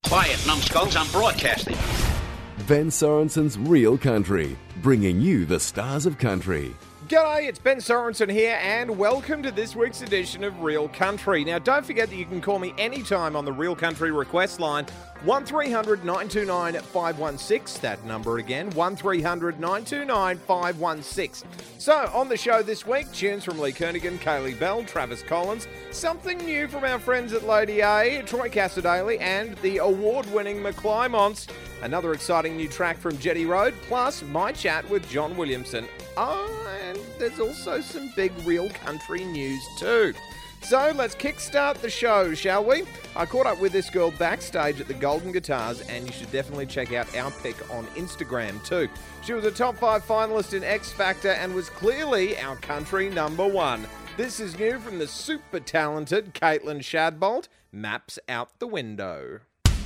Quiet, numbskulls, I'm broadcasting. Ben Sorensen's Real Country, bringing you the stars of country. G'day, it's Ben Sorensen here, and welcome to this week's edition of Real Country. Now, don't forget that you can call me anytime on the Real Country request line, 1300 929 516. That number again, 1300 929 516. So, on the show this week, tunes from Lee Kernaghan, Kaylee Bell, Travis Collins, something new from our friends at Lady A, Troy Cassar-Daley, and the award-winning McClymonts. Another exciting new track from Jetty Road, plus my chat with John Williamson. And there's also some big Real Country news too. So let's kickstart the show, shall we? I caught up with this girl backstage at the Golden Guitars, and you should definitely check out our pic on Instagram too. She was a top 5 finalist in X Factor and was clearly our country number 1. This is new from the super talented Caitlin Shadbolt, Maps Out the Window.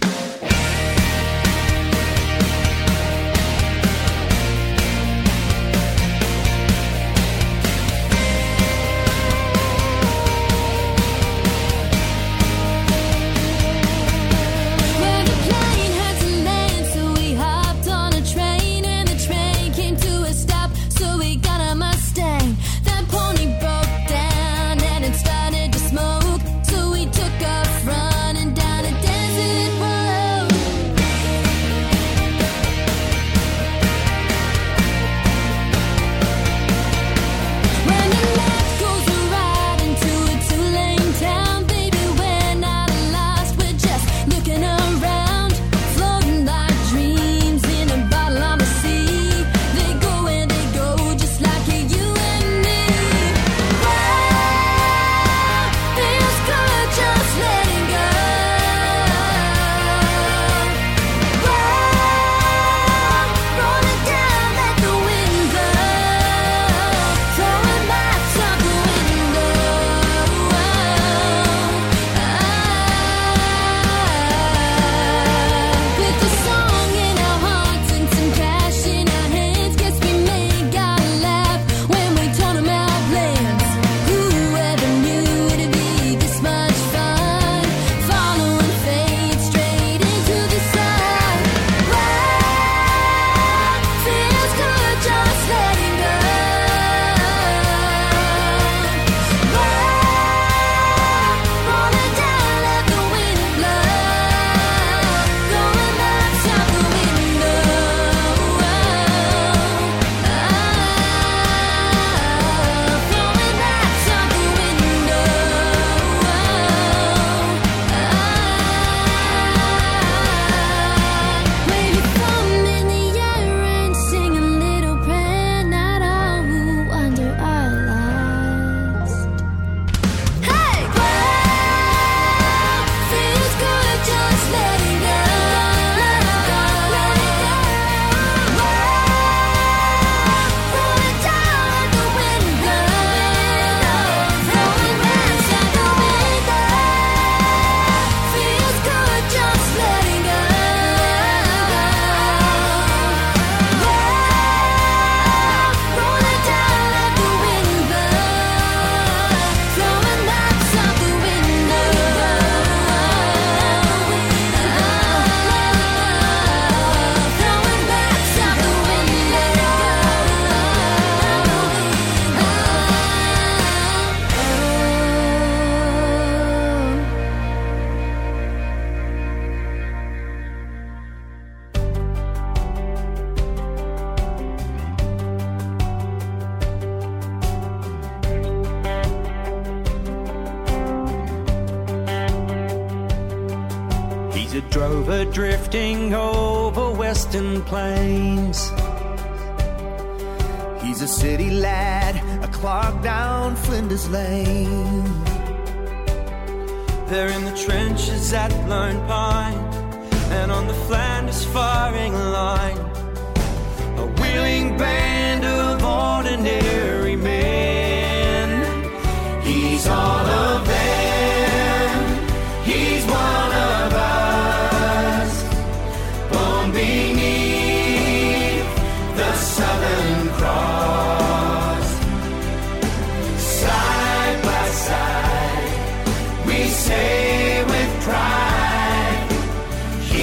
Drover drifting over western plains. He's a city lad, a clog down Flinders Lane. They're in the trenches at Lone Pine and on the Flanders firing line. A wheeling band of ordinary men. He's all of them. He's one of us. Born beneath the Southern Cross. Side by side, we say with pride, he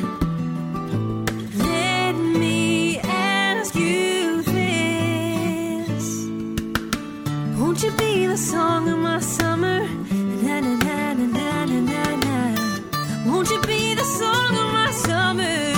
song of my summer? Na na na na na na na na. Won't you be the song of my summer?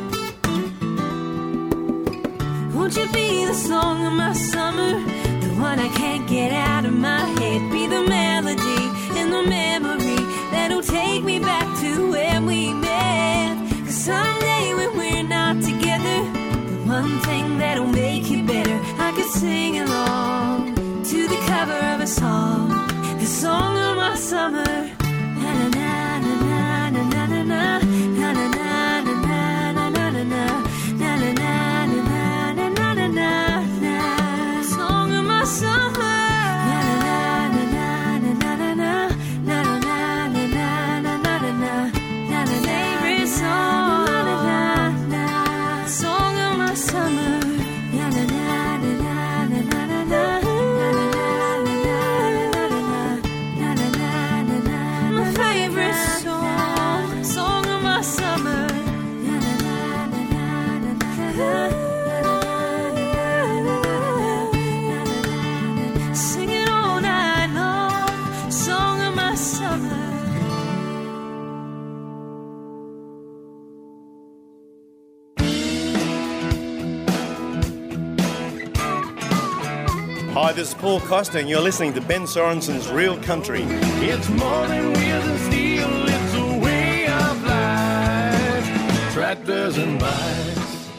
Won't you be the song of my summer? The one I can't get out of my head. Be the melody and the memory that'll take me back to where we met. 'Cause someday when we're not together, the one thing that'll make you better, I could sing along to the cover of a song, the song of my summer. Na na na na na na na na na na na na na na na na. Song of my summer. Na na na na na na na na na na na na na. Favorite song. Song of my summer. Na na na na na na na na. My favorite song. Song of my summer. Sing it all night long, song of my summer. Hi, this is Paul Costa, and you're listening to Ben Sorensen's Real Country. It's more than wheels and steel, it's a way of life. Tractors and bikes.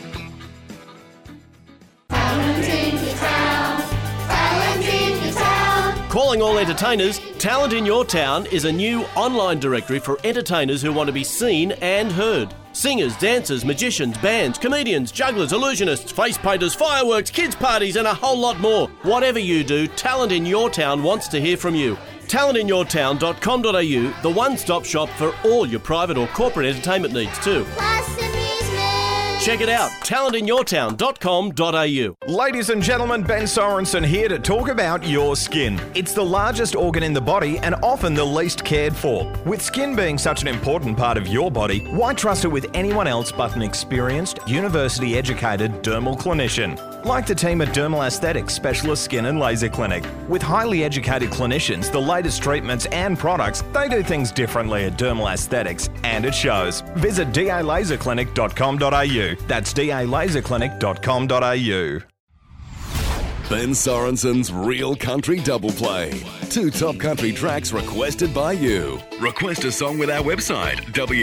Calling all entertainers, Talent in Your Town is a new online directory for entertainers who want to be seen and heard. Singers, dancers, magicians, bands, comedians, jugglers, illusionists, face painters, fireworks, kids' parties and a whole lot more. Whatever you do, Talent in Your Town wants to hear from you. talentinyourtown.com.au, the one-stop shop for all your private or corporate entertainment needs too. Check it out, talentinyourtown.com.au. Ladies and gentlemen, Ben Sorensen here to talk about your skin. It's the largest organ in the body and often the least cared for. With skin being such an important part of your body, why trust it with anyone else but an experienced, university-educated dermal clinician? Like the team at Dermal Aesthetics Specialist Skin and Laser Clinic. With highly educated clinicians, the latest treatments and products, they do things differently at Dermal Aesthetics, and it shows. Visit dalaserclinic.com.au. That's dalaserclinic.com.au. Ben Sorensen's Real Country Double Play. 2 top country tracks requested by you. Request a song with our website,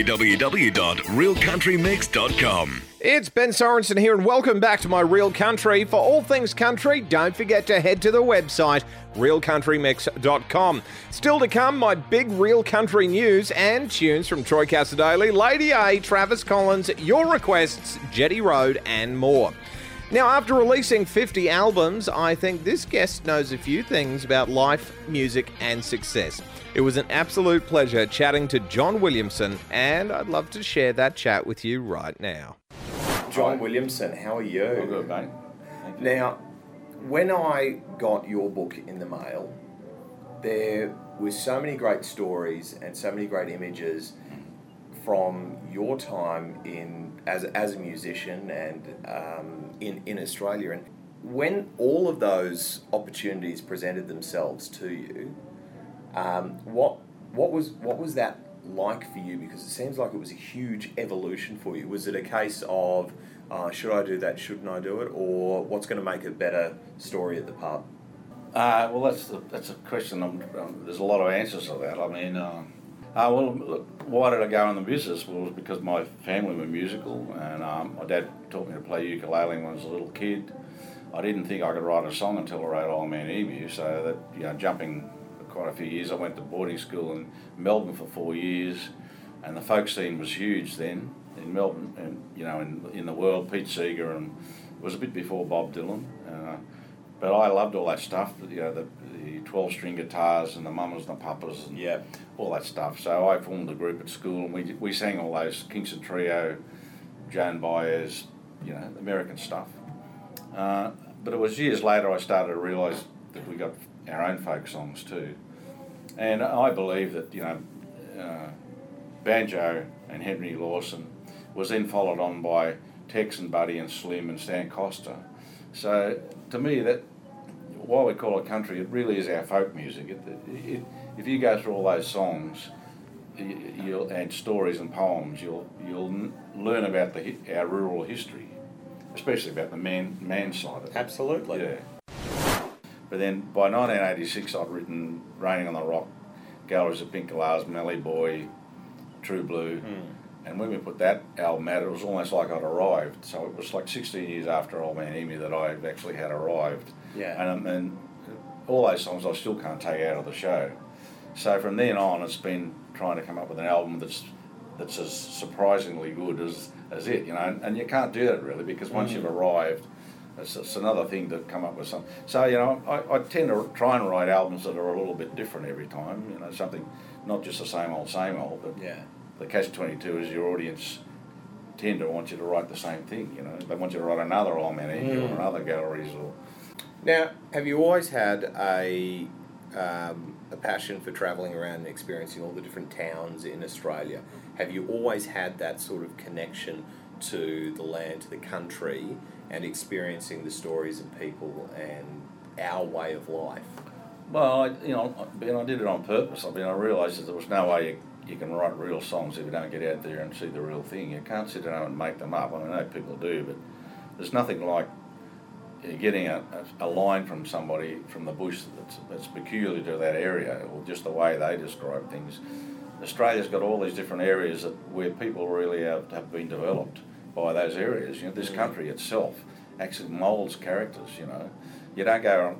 www.realcountrymix.com. It's Ben Sorensen here, and welcome back to my Real Country. For all things country, don't forget to head to the website, realcountrymix.com. Still to come, my big Real Country news and tunes from Troy Cassadaly, Lady A, Travis Collins, your requests, Jetty Road, and more. Now, after releasing 50 albums, I think this guest knows a few things about life, music, and success. It was an absolute pleasure chatting to John Williamson, and I'd love to share that chat with you right now. John Williamson, how are you? All good, mate. Thank you. Now, when I got your book in the mail, there was so many great stories and so many great images from your time as a musician and in Australia. And when all of those opportunities presented themselves to you, what was that like for you? Because it seems like it was a huge evolution for you. Was it a case of should I do that, shouldn't I do it, or what's going to make a better story at the pub? Well, that's a question. There's a lot of answers to that. I mean, well, look, why did I go in the business? Well, it was because my family were musical, and my dad taught me to play ukulele when I was a little kid. I didn't think I could write a song until I wrote Old Man Emu, so that, jumping quite a few years. I went to boarding school in Melbourne for 4 years, and the folk scene was huge then in Melbourne, and in the world. Pete Seeger, and it was a bit before Bob Dylan, but I loved all that stuff. The 12-string guitars and the Mamas and the Papas and all that stuff. So I formed a group at school, and we sang all those Kingston Trio, Joan Baez, American stuff. But it was years later I started to realise that we got our own folk songs too. And I believe that, banjo and Henry Lawson was then followed on by Tex and Buddy and Slim and Stan Costa. So to me, that why we call it country, it really is our folk music. If you go through all those songs, you'll and stories and poems, you'll learn about our rural history, especially about the man side of it. Absolutely. Yeah. But then by 1986, I'd written Raining on the Rock, Galleries of Pink Galahs, Mallee Boy, True Blue. And when we put that album out, it was almost like I'd arrived. So it was like 16 years after Old Man Emu that I actually had arrived. Yeah. And all those songs I still can't take out of the show. So from then on, it's been trying to come up with an album that's as surprisingly good as it, you know. And you can't do that really, because once you've arrived, it's another thing to come up with something. So, you know, I tend to try and write albums that are a little bit different every time, you know, something not just the same old, but the catch-22 is your audience tend to want you to write the same thing, you know. They want you to write another Old Man Emu or another Galleries or... Now, have you always had a passion for travelling around and experiencing all the different towns in Australia? Have you always had that sort of connection to the land, to the country, and experiencing the stories of people and our way of life? Well, I did it on purpose. I mean, I realised that there was no way you can write real songs if you don't get out there and see the real thing. You can't sit down and make them up. I mean, I know people do, but there's nothing like getting a line from somebody from the bush that's peculiar to that area, or just the way they describe things. Australia's got all these different areas where people really have been developed by those areas. You know, this country itself actually moulds characters. You know, you don't go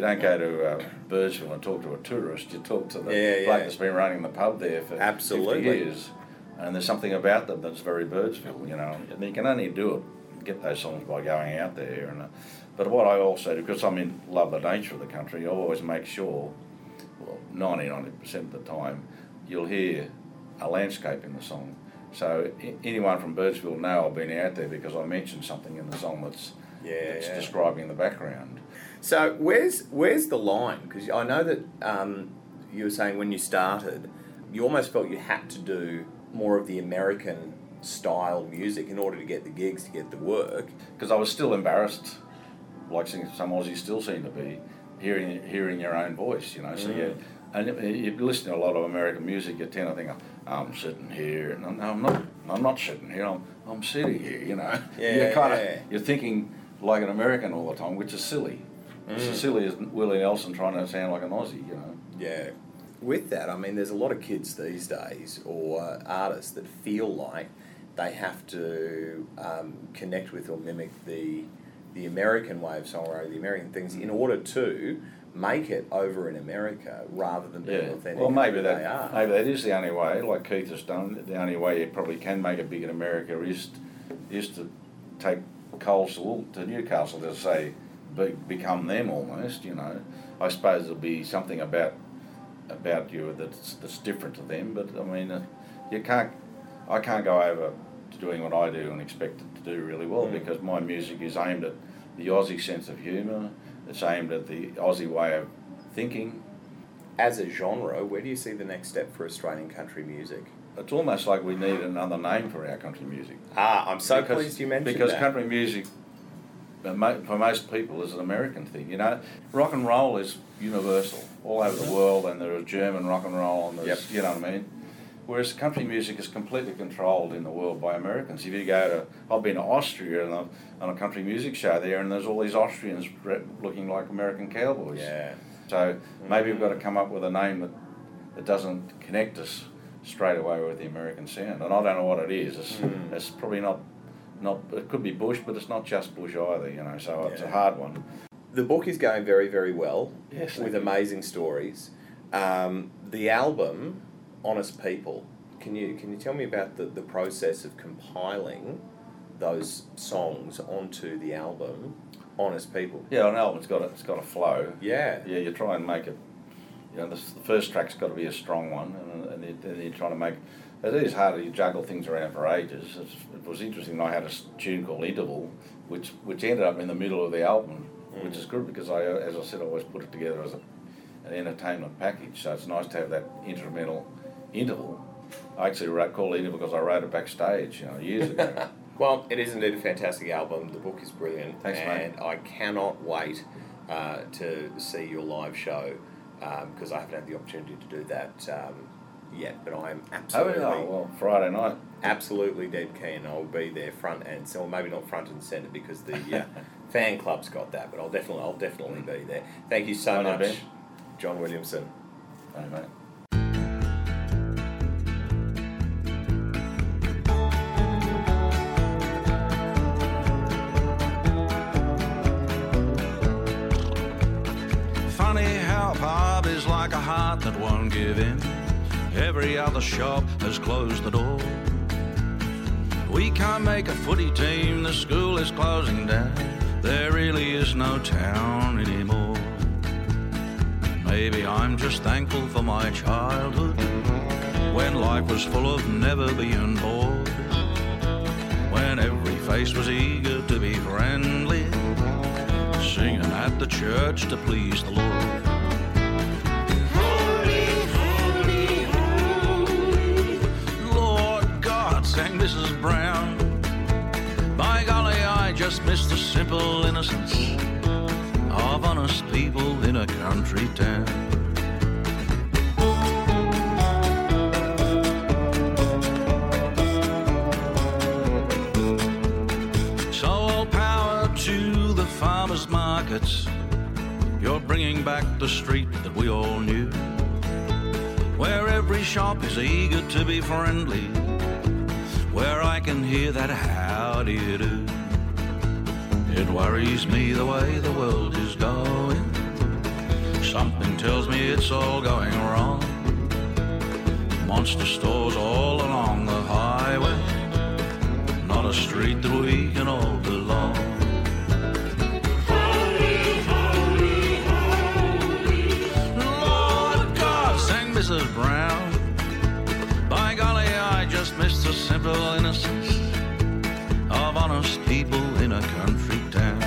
to Birdsville and talk to a tourist. You talk to the bloke that's been running the pub there for 50 years, and there's something about them that's very Birdsville. You know, and you can only do it, get those songs by going out there. And but what I also do, because I'm in love with the nature of the country, I always make sure, well, 90% of the time, you'll hear a landscape in the song. So anyone from Birdsville will know I've been out there because I mentioned something in the song that's describing the background. So where's the line? Because I know that you were saying when you started, you almost felt you had to do more of the American style music in order to get the gigs, to get the work. Because I was still embarrassed, like some Aussies still seem to be, hearing your own voice, you know. So and you listen to a lot of American music, you tend to think, I'm sitting here, and I'm not sitting here, I'm sitting here, you know. You're thinking like an American all the time, which is silly. It's as silly as Willie Nelson trying to sound like an Aussie, you know. Yeah. With that, I mean, there's a lot of kids these days, or artists, that feel like they have to connect with or mimic the American way of songwriting, the American things, in order to make it over in America rather than being authentic. Well, maybe that is the only way, like Keith has done. The only way you probably can make it big in America is to take Coles to Newcastle, to say, become them almost, you know. I suppose there'll be something about you that's different to them, but I mean, I can't go over to doing what I do and expect it to do really well, because my music is aimed at the Aussie sense of humour. It's aimed at the Aussie way of thinking. As a genre, where do you see the next step for Australian country music? It's almost like we need another name for our country music. I'm so pleased you mentioned that. Because country music, for most people, is an American thing. You know, rock and roll is universal all over the world, and there is German rock and roll, and there's, you know what I mean? Whereas country music is completely controlled in the world by Americans. If you go to, I've been to Austria on a country music show there, and there's all these Austrians looking like American cowboys. Yeah. So maybe we've got to come up with a name that doesn't connect us straight away with the American sound. And I don't know what it is. It's probably not. It could be Bush, but it's not just Bush either. You know, so it's a hard one. The book is going very, very well. Yes, with amazing stories. The album, Honest People. Can you tell me about the process of compiling those songs onto the album, Honest People? Yeah, an album's got a flow. Yeah. Yeah, you try and make it. You know, the first track's got to be a strong one, and then you're trying to make. It is hard to juggle things around for ages. It was interesting. I had a tune called Interval, which ended up in the middle of the album, which is good because as I said, I always put it together as an entertainment package. So it's nice to have that instrumental interval. I actually called it Interval because I wrote it backstage, you know, years ago. Well, it is indeed a fantastic album. The book is brilliant. Thanks, mate. And I cannot wait to see your live show, because I haven't had the opportunity to do that yet, but I am absolutely... Friday night. Absolutely dead keen. I'll be there front and so, maybe not front and centre because the fan club's got that, but I'll definitely be there. Thank you so much, Ben. John Williamson. Hey, mate. Funny how pub is like a heart that won't give in. Every other shop has closed the door. We can't make a footy team, the school is closing down. There really is no town anymore. Maybe I'm just thankful for my childhood, when life was full of never being bored, when every face was eager to be friendly, singing at the church to please the Lord. Sang Mrs. Brown. By golly, I just miss the simple innocence of honest people in a country town. So all power to the farmers' markets. You're bringing back the street that we all knew, where every shop is eager to be friendly, where I can hear that how do you do. It worries me the way the world is going. Something tells me it's all going wrong. Monster stores all along the highway, not a street that we can all belong. Holy, holy, holy, Lord God, sang Mrs. Brown. By golly, I just miss the simple innocence of honest people in a country town.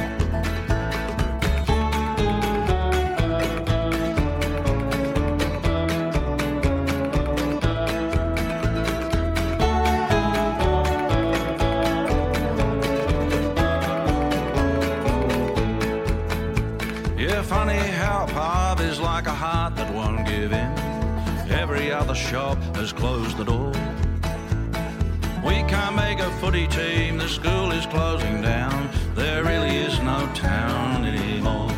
Yeah, funny how pub is like a heart that won't give in. Every other shop has closed the door. We can't make a footy team, the school is closing down. There really is no town anymore.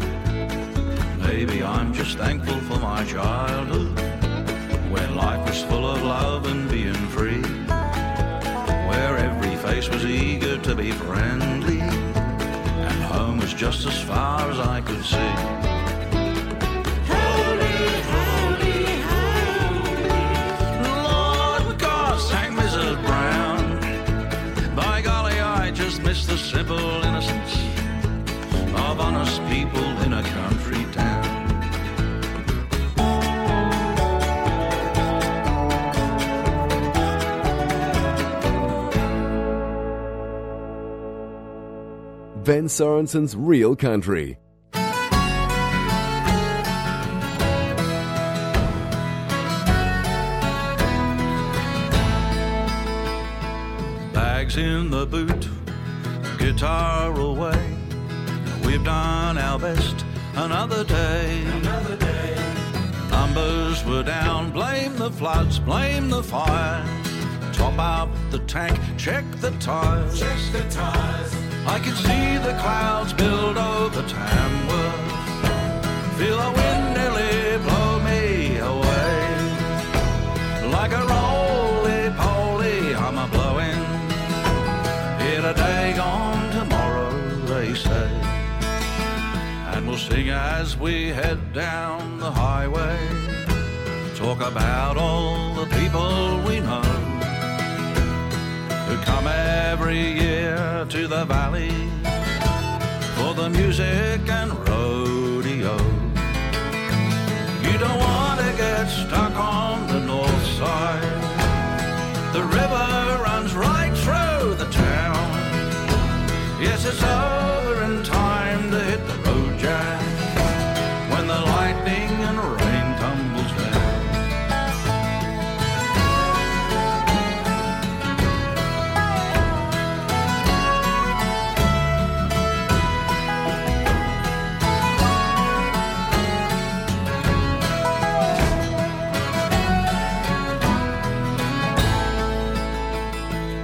Maybe I'm just thankful for my childhood, when life was full of love and being free, where every face was eager to be friendly, and home was just as far as I could see. Miss the simple innocence of honest people in a country town. Ben Sorensen's Real Country. Bags in the boot, guitar away, we've done our best another day. Numbers were down, blame the floods, blame the fire. Top up the tank, check the tires. I can see the clouds build over Tamworth, feel the wind nearly blow me away. Like a roly-poly, I'm a-blowing, here today, gone tomorrow, they say. And we'll sing as we head down the highway, talk about all the people we know who come every year to the valley for the music and rodeo. You don't want to get stuck on the north side, the river runs right through the town. Yes, it's over in time to hit the road, Jack, when the lightning and rain tumbles down.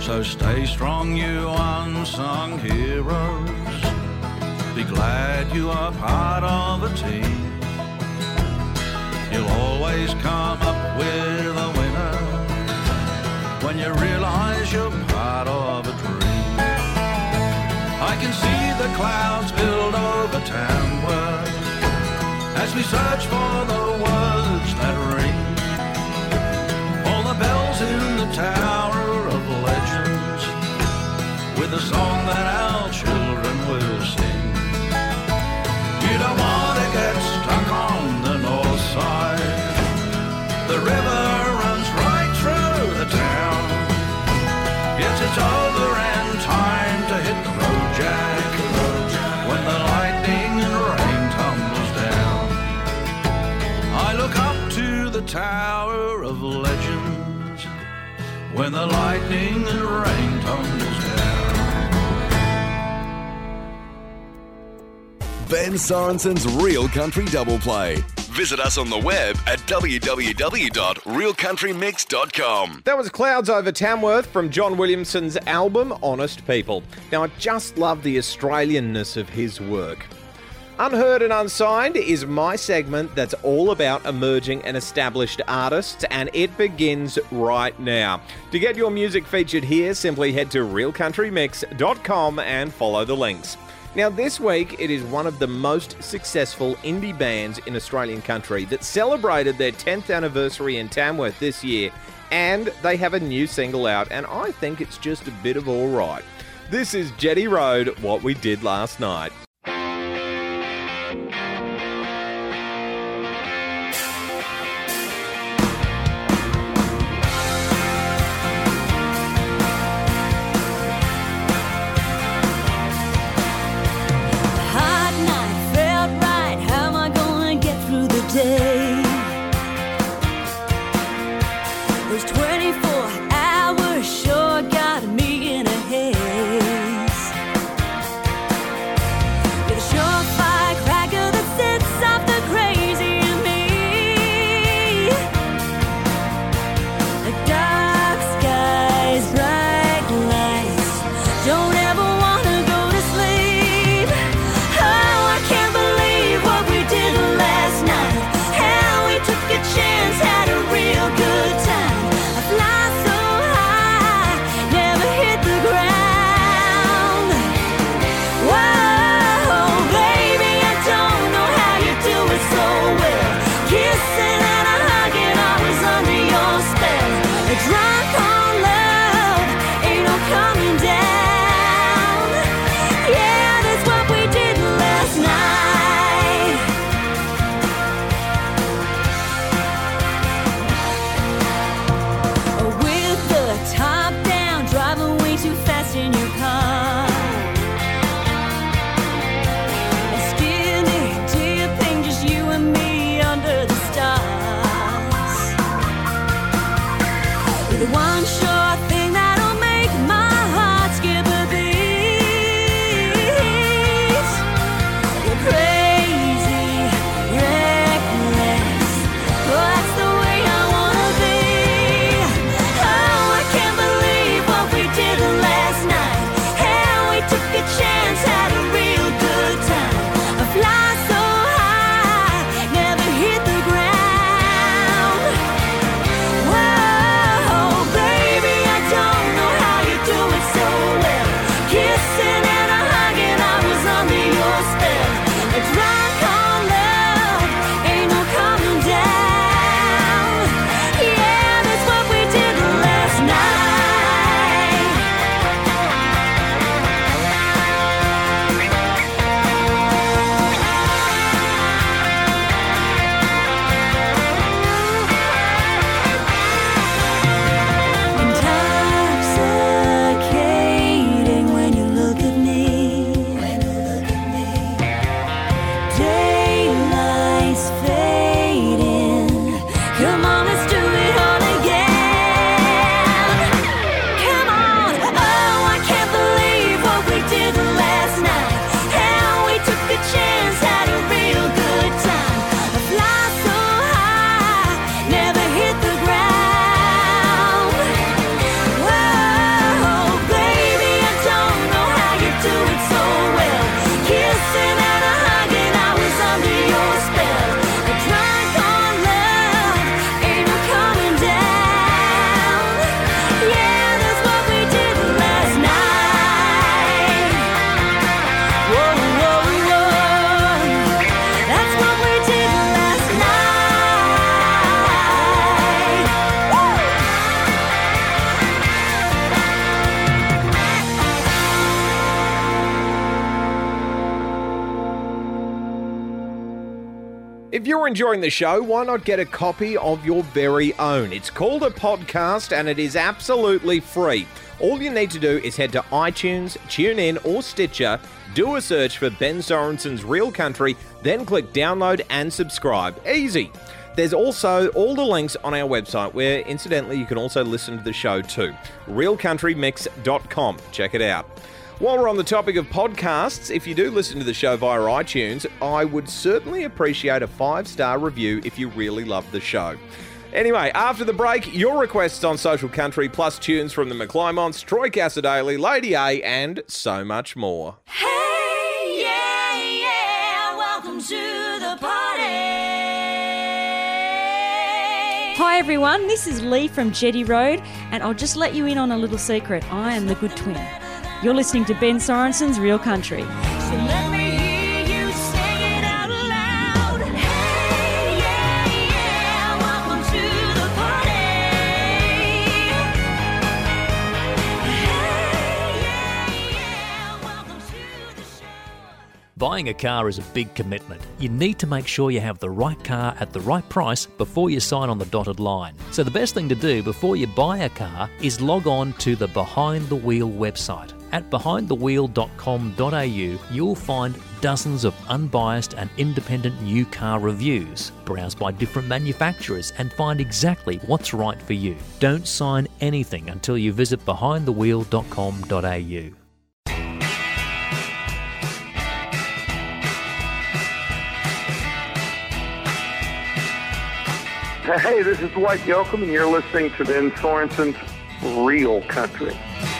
So stay strong, you unsung heroes. Be glad you are part of a team. You'll always come up with a winner when you realise you're part of a dream. I can see the clouds build over Tamworth as we search for the words that ring. All the bells in the Tower of Legends with a song that our children will sing. You don't want to get stuck on the north side. The river runs right through the town. Yes, it's over and time to hit the road, Jack, when the lightning and rain tumbles down. I look up to the Tower of Legends when the lightning and rain tumbles down. Ben Sorensen's Real Country Double Play. Visit us on the web at www.realcountrymix.com. That was Clouds Over Tamworth from John Williamson's album Honest People. Now, I just love the Australianness of his work. Unheard and Unsigned is my segment that's all about emerging and established artists, and it begins right now. To get your music featured here, simply head to realcountrymix.com and follow the links. Now, this week, it is one of the most successful indie bands in Australian country that celebrated their 10th anniversary in Tamworth this year, and they have a new single out, and I think it's just a bit of all right. This is Jetty Road, What We Did Last Night. Those 24 hours sure got me in a haze. If you're enjoying the show, why not get a copy of your very own? It's called a podcast and it is absolutely free. All you need to do is head to iTunes, TuneIn or Stitcher, do a search for Ben Sorensen's Real Country, then click download and subscribe. Easy. There's also all the links on our website where, incidentally, you can also listen to the show too. realcountrymix.com. Check it out. While we're on the topic of podcasts, if you do listen to the show via iTunes, I would certainly appreciate a 5-star review if you really love the show. Anyway, after the break, your requests on Social Country, plus tunes from the McClymonts, Troy Cassar-Daley, Lady A, and so much more. Hey, yeah, welcome to the party. Hi everyone, this is Lee from Jetty Road, and I'll just let you in on a little secret. I am the good twin. You're listening to Ben Sorensen's Real Country. So let me hear you sing it out loud. Hey, yeah, welcome to the party. Hey, yeah, welcome to the show. Buying a car is a big commitment. You need to make sure you have the right car at the right price before you sign on the dotted line. So the best thing to do before you buy a car is log on to the Behind the Wheel website. At behindthewheel.com.au, you'll find dozens of unbiased and independent new car reviews. Browse by different manufacturers and find exactly what's right for you. Don't sign anything until you visit behindthewheel.com.au. Hey, this is Dwight Yoakam, and you're listening to Ben Sorensen's Real Country.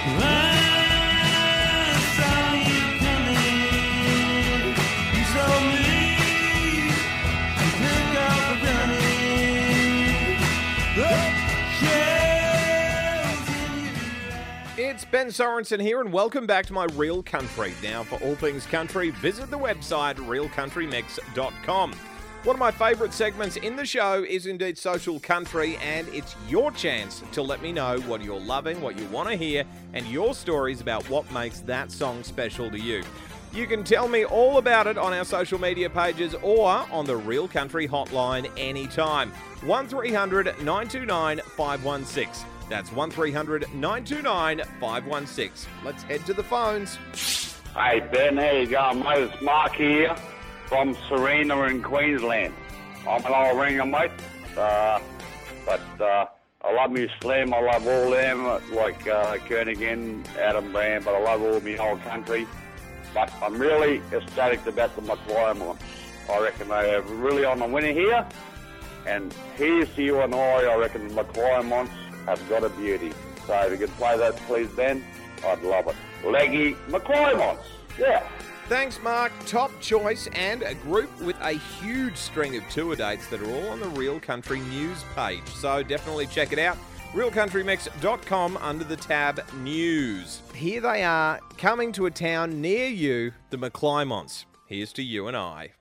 It's Ben Sorensen here, and welcome back to my Real Country. Now, for all things country, visit the website realcountrymix.com. One of my favourite segments in the show is indeed Social Country, and it's your chance to let me know what you're loving, what you want to hear, and your stories about what makes that song special to you. You can tell me all about it on our social media pages or on the Real Country hotline anytime. 1300 929 516. That's 1300 929 516. Let's head to the phones. Hey Ben, how you going, mate? It's Mark here from Serena in Queensland. I'm an old ringer, mate. But I love me Slim. I love all them, like Kernaghan, Adam Brand, but I love all my old country. But I'm really ecstatic about the McClymonts. I reckon they are really on the winner here. And here's to you and I reckon the McClymonts have got a beauty. So if you could play that, please, Ben, I'd love it. Leggy McClymonts. Yeah. Thanks, Mark. Top choice, and a group with a huge string of tour dates that are all on the Real Country News page. So definitely check it out. realcountrymix.com under the tab News. Here they are, coming to a town near you, the McClymonts. Here's to you and I.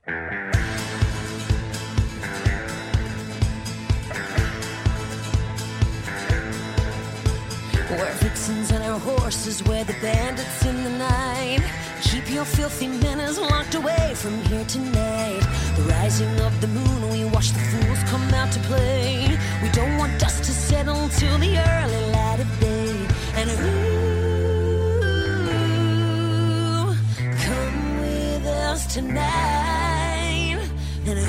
We're vixens and our horses, we're the bandits in the night. Keep your filthy manners locked away from here tonight. The rising of the moon, we watch the fools come out to play. We don't want dust to settle till the early light of day. And ooh, come with us tonight. And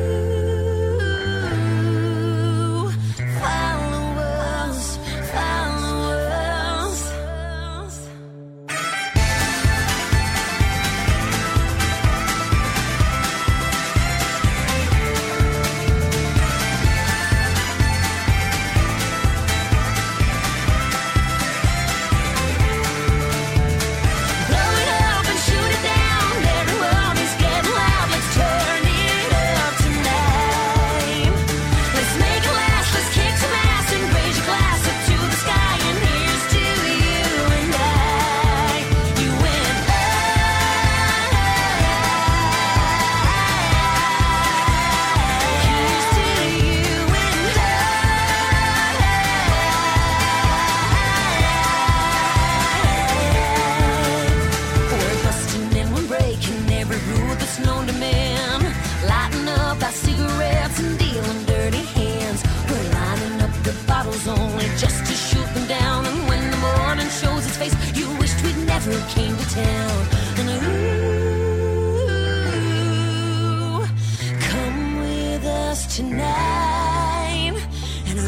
ooh, follow us, follow us. Blow it up and shoot it down. Everyone is getting never came to town. And ooh, come with us tonight. And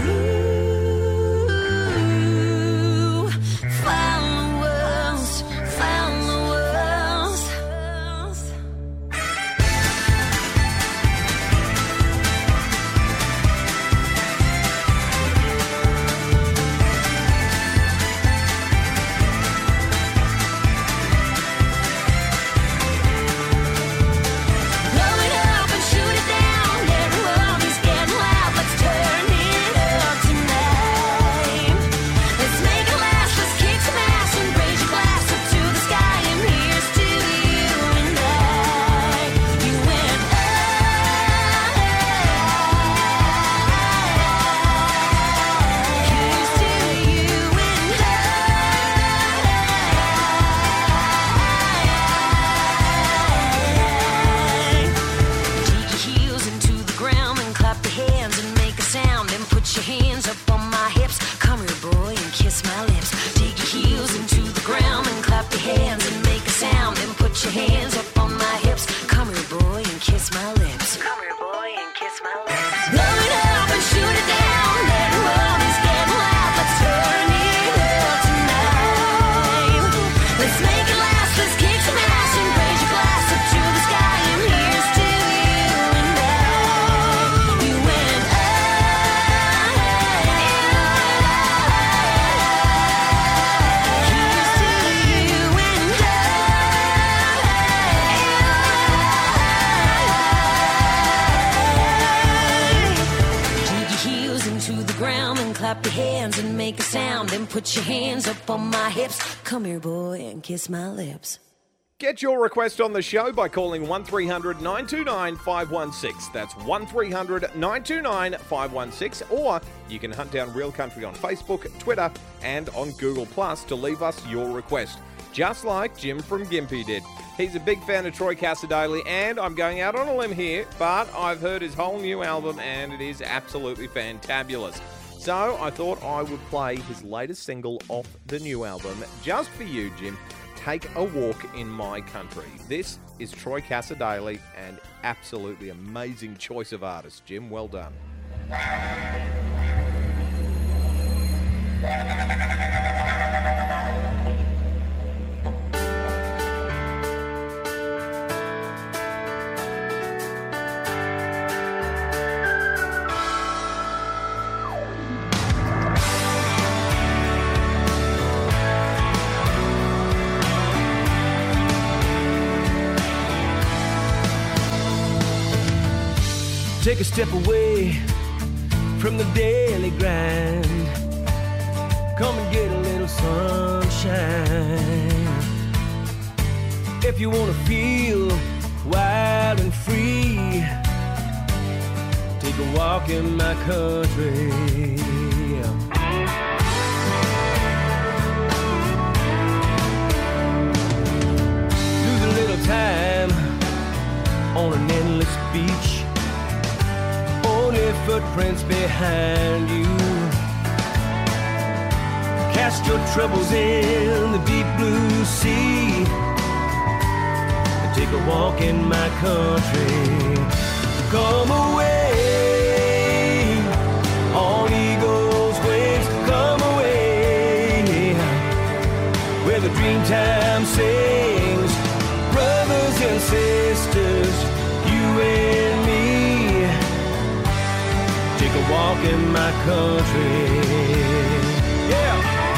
ooh, find the world, find the world. Blow it up and shoot it down. Everyone is getting loud. Let's turn it up tonight. Let's make it last. Let's kick some ass and raise your glass up to the sky. And here's to you and I. You and I. Here's to you and dig your heels into the ground and clap your hands and make a sound. Then put your hands up on my hips. Come here, boy, and kiss my lips. Dig your heels into the ground and clap your hands and make a sound. Then put your hands up on my hips. Come here, boy, and kiss my lips. Come here, boy, and kiss my lips. Blow it up and shoot it down. Everyone is getting loud. Let's turn it up tonight. Let's make it last. Let's kick some ass and raise your glass up to the sky. And here's to you and I. You and I. Here's to you and I. Dig your heels into the ground and clap your hands and make a sound. Then put your hands up on my hips. Come here, boy, and kiss my lips. Get your request on the show by calling 1300 929 516. That's 1300 929 516. Or you can hunt down Real Country on Facebook, Twitter, and on Google Plus to leave us your request. Just like Jim from Gympie did. He's a big fan of Troy Cassar-Daley, and I'm going out on a limb here, but I've heard his whole new album and it is absolutely fantabulous. So I thought I would play his latest single off the new album just for you, Jim. Take a Walk in My Country. This is Troy Cassar-Daley, and absolutely amazing choice of artist, Jim. Well done. Take a step away from the daily grind. Come and get a little sunshine. If you want to feel wild and free, take a walk in my country. Lose a little time on an endless beach. Only footprints behind you. Cast your troubles in the deep blue sea and take a walk in my country. Come away on eagle's wings. Come away where the dreamtime sings. Brothers and sisters, you and me. Take a walk in my country. Yeah.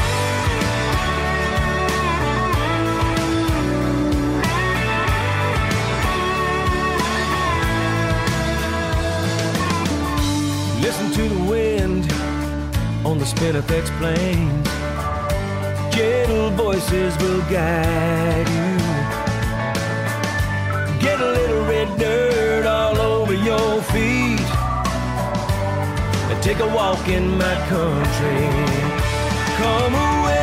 Listen to the wind on the Spinifex plains. Gentle voices will guide you. Get a little red dirt all over your feet. Take a walk in my country. Come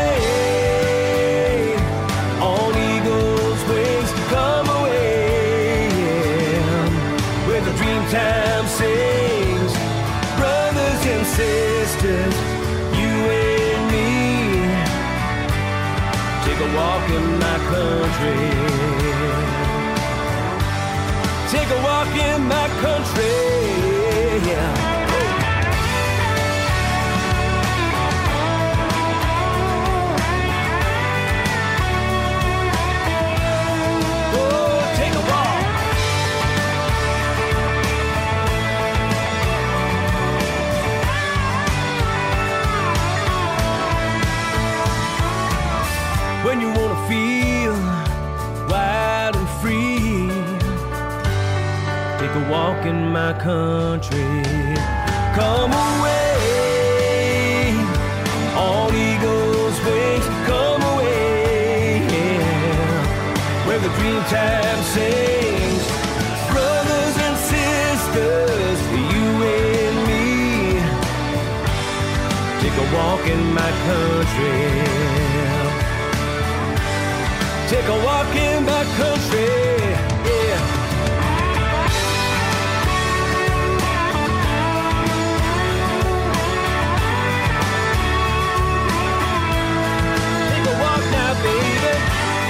away on eagle's wings. Come away, yeah, where the dreamtime sings. Brothers and sisters, you and me. Take a walk in my country. Take a walk in my country. Yeah. When you wanna feel wild and free, take a walk in my country. Come away on eagle's wings. Come away, yeah, where the dream time sings. Brothers and sisters, you and me, take a walk in my country. Take a walk in my country, yeah. Take a walk now, baby.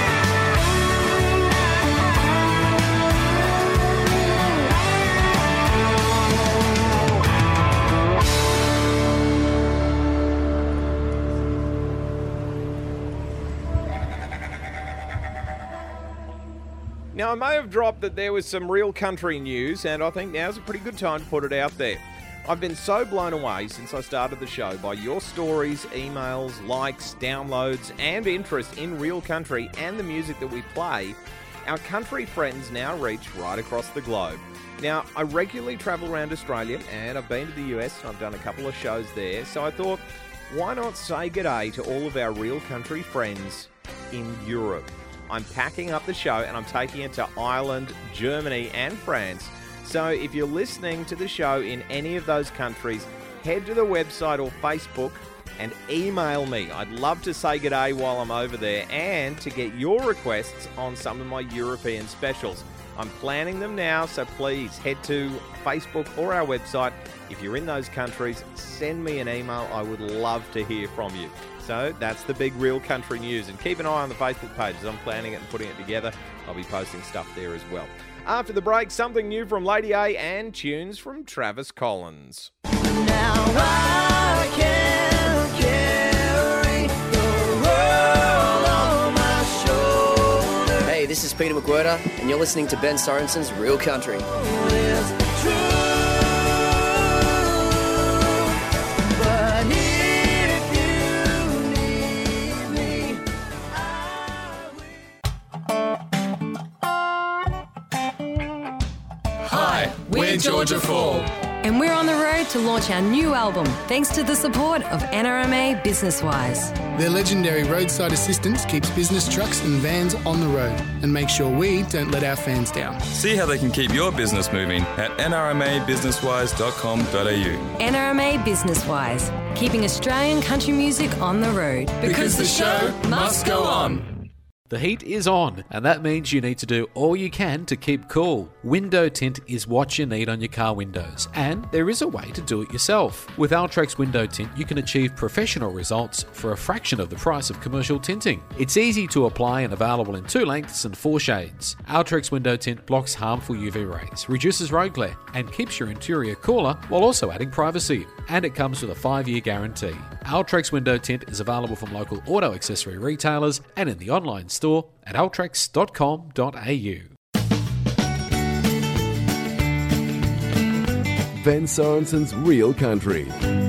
Now, I may have dropped that there was some real country news, and I think now's a pretty good time to put it out there. I've been so blown away since I started the show by your stories, emails, likes, downloads, and interest in real country and the music that we play. Our country friends now reach right across the globe. Now, I regularly travel around Australia, and I've been to the US, and I've done a couple of shows there, so I thought, why not say g'day to all of our real country friends in Europe? I'm packing up the show and I'm taking it to Ireland, Germany and France. So if you're listening to the show in any of those countries, head to the website or Facebook and email me. I'd love to say g'day while I'm over there and to get your requests on some of my European specials. I'm planning them now, so please head to Facebook or our website. If you're in those countries, send me an email. I would love to hear from you. So that's the big real country news. And keep an eye on the Facebook page as I'm planning it and putting it together. I'll be posting stuff there as well. After the break, something new from Lady A and tunes from Travis Collins. Now I can carry the world on my shoulder. Hey, this is Peter McWhirter, and you're listening to Ben Sorensen's Real Country. We're Georgia Fall. And we're on the road to launch our new album, thanks to the support of NRMA Business Wise. Their legendary roadside assistance keeps business trucks and vans on the road and makes sure we don't let our fans down. See how they can keep your business moving at nrmabusinesswise.com.au. NRMA Business Wise, keeping Australian country music on the road. Because the show must go on. The heat is on, and that means you need to do all you can to keep cool. Window tint is what you need on your car windows, and there is a way to do it yourself. With Altrex Window Tint, you can achieve professional results for a fraction of the price of commercial tinting. It's easy to apply and available in 2 lengths and 4 shades. Altrex Window Tint blocks harmful UV rays, reduces road glare, and keeps your interior cooler while also adding privacy. And it comes with a 5-year guarantee. Altrex Window Tint is available from local auto accessory retailers and in the online store at altrex.com.au. Ben Sorensen's Real Country.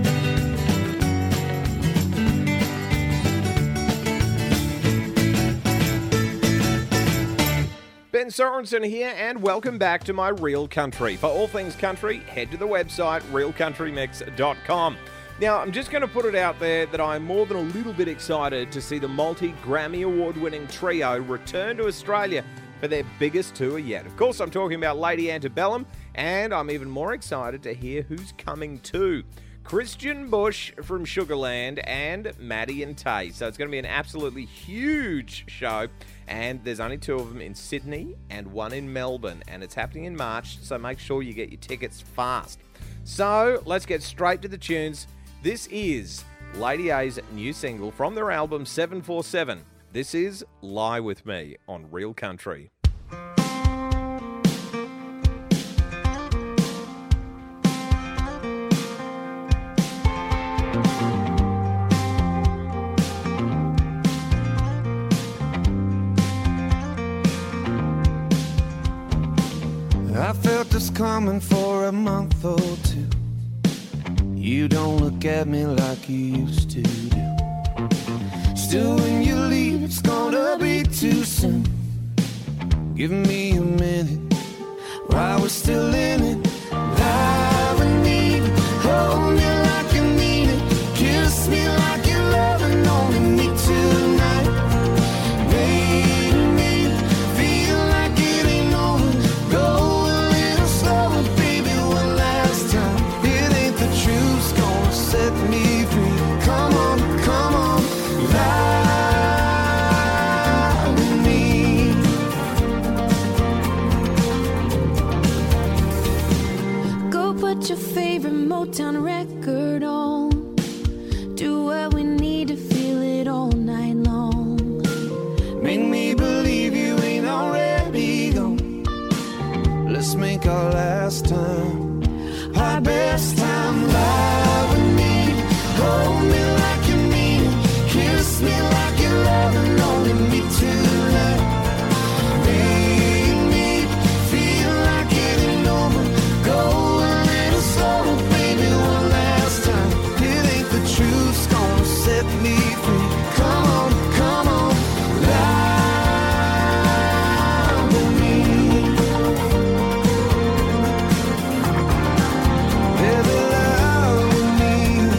Ben Sorensen here, and welcome back to my Real Country. For all things country, head to the website realcountrymix.com. Now, I'm just going to put it out there that I'm more than a little bit excited to see the multi-Grammy Award-winning trio return to Australia for their biggest tour yet. Of course, I'm talking about Lady Antebellum, and I'm even more excited to hear who's coming too. Christian Bush from Sugarland and Maddie and Tay. So it's going to be an absolutely huge show, and there's only 2 of them in Sydney and 1 in Melbourne, and it's happening in March, so make sure you get your tickets fast. So let's get straight to the tunes. This is Lady A's new single from their album 747, This is Lie With Me on Real Country. I felt this coming for a month or two. You don't look at me like you used to do. Still, when you leave, it's gonna be too soon. Give me a minute while we're still in it. Lie with me, hold me like you mean it. Kiss me like you're loving only me tonight. Make me feel like it ain't over. Go a little slower, baby, one last time. It ain't the truth's gonna set me free. Come on, come on, lie with me. Go put your favorite Motown record on. Do what we need to feel it all night long. Make me believe you ain't already gone. Let's make our last time our best time. Lie with me, hold me like you mean it. Kiss me like you're loving only me tonight. Make me feel like it ain't over. Go a little slower, baby, one last time. It ain't the truth's gonna set me free. Come on, come on, lie with me. Baby, lie with me.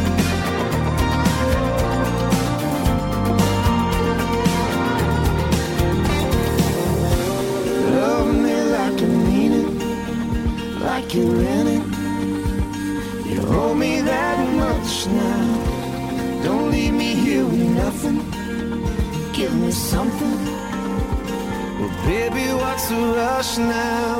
Love me like you mean it, like you're in it. You owe me that much now. Don't leave me here with nothing. Give me something. Well, baby, what's the rush now?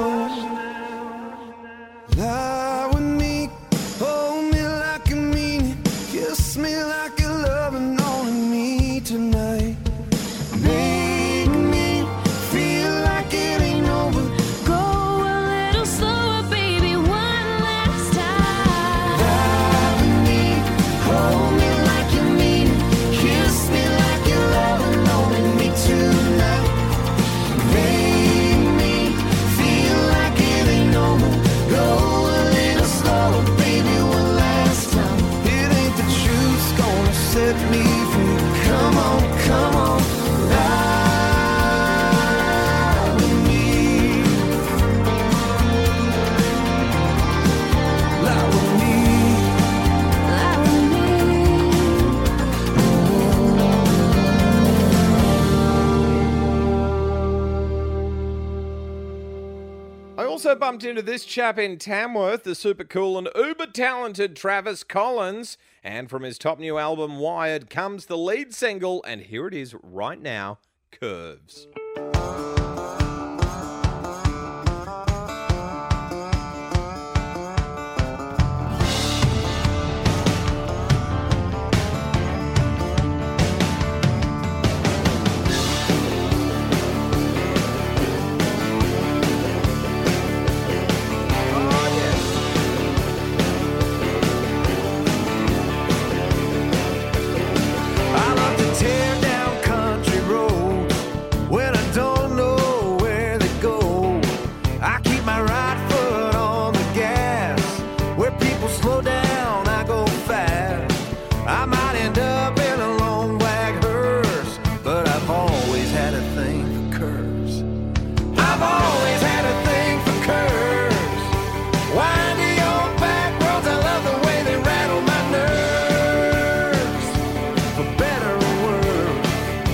Lie with me, hold me like you mean it. Kiss me like you're loving only me tonight. Make me feel like it ain't over. Go a little slower, baby, one last time. Lie with me, hold me like you mean it. Kiss me like you're loving only me tonight. Make me feel like it ain't over. Go a little slower, baby, one last time. It ain't the truth's gonna set me free. Come on, come on, lie with me. Lie with me. Lie with me. I also bumped into this chap in Tamworth, the super cool and uber talented Travis Collins. And from his top new album, Wired, comes the lead single, and here it is right now, Curves. I love to tear down country roads when I don't know where they go. I keep my right foot on the gas. Where people slow down, I go fast. I might end up in a long black hearse, but I've always had a thing for curves. I've always had a thing for curves. Windy old back roads, I love the way they rattle my nerves. For better or worse.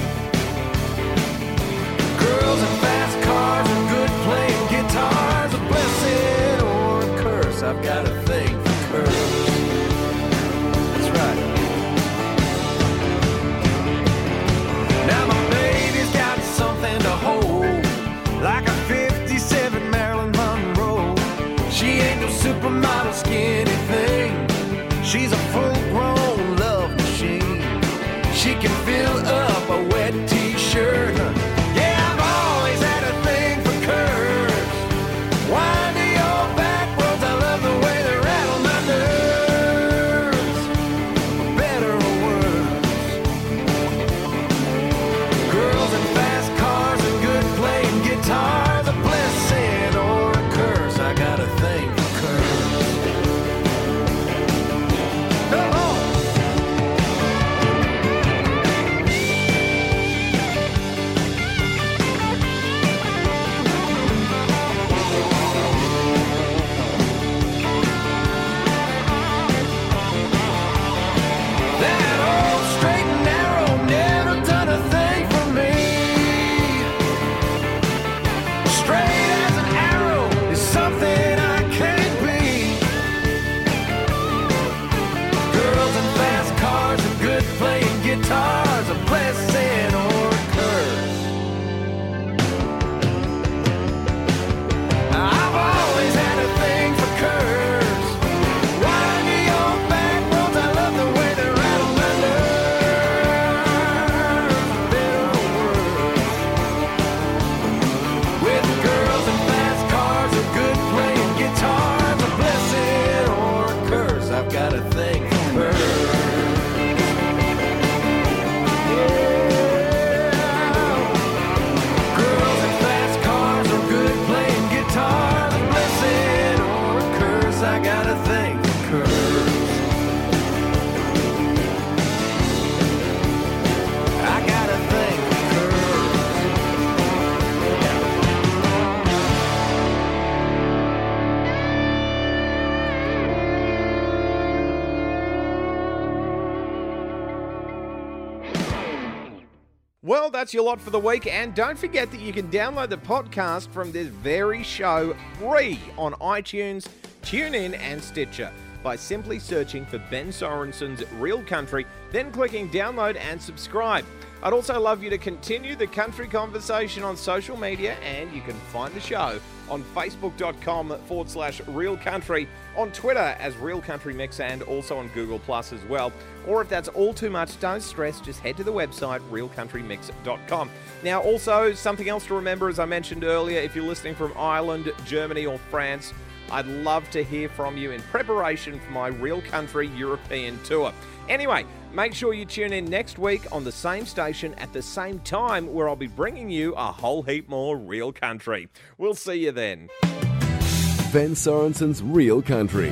Girls and fast cars and good playing guitars, a blessing or a curse. I've got a thing for curves. That's right. Now my baby's got something to hold, like a 57 Marilyn Monroe. She ain't no supermodel skinny thing. She's a full-grown love machine. She can fill up a wet t-shirt Well, that's your lot for the week, and don't forget that you can download the podcast from this very show free on iTunes, TuneIn and Stitcher by simply searching for Ben Sorensen's Real Country, then clicking download and subscribe. I'd also love you to continue the country conversation on social media, and you can find the show on facebook.com/Real Country, on Twitter as Real Country Mix, and also on Google Plus as well. Or if that's all too much, don't stress, just head to the website realcountrymix.com. Now, also, something else to remember, as I mentioned earlier, if you're listening from Ireland, Germany or France, I'd love to hear from you in preparation for my Real Country European tour. Anyway, make sure you tune in next week on the same station at the same time, where I'll be bringing you a whole heap more Real Country. We'll see you then. Ben Sorensen's Real Country.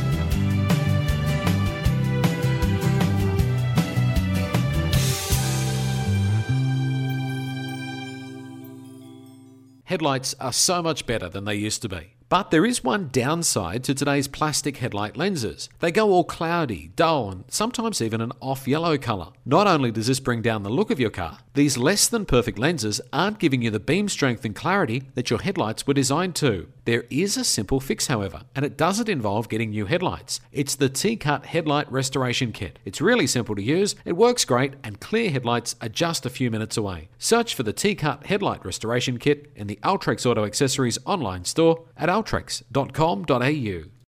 Headlights are so much better than they used to be. But there is one downside to today's plastic headlight lenses. They go all cloudy, dull, and sometimes even an off-yellow colour. Not only does this bring down the look of your car, these less than perfect lenses aren't giving you the beam strength and clarity that your headlights were designed to. There is a simple fix, however, and it doesn't involve getting new headlights. It's the T-Cut Headlight Restoration Kit. It's really simple to use, it works great, and clear headlights are just a few minutes away. Search for the T-Cut Headlight Restoration Kit in the Ultrex Auto Accessories online store at ultrex.com.au.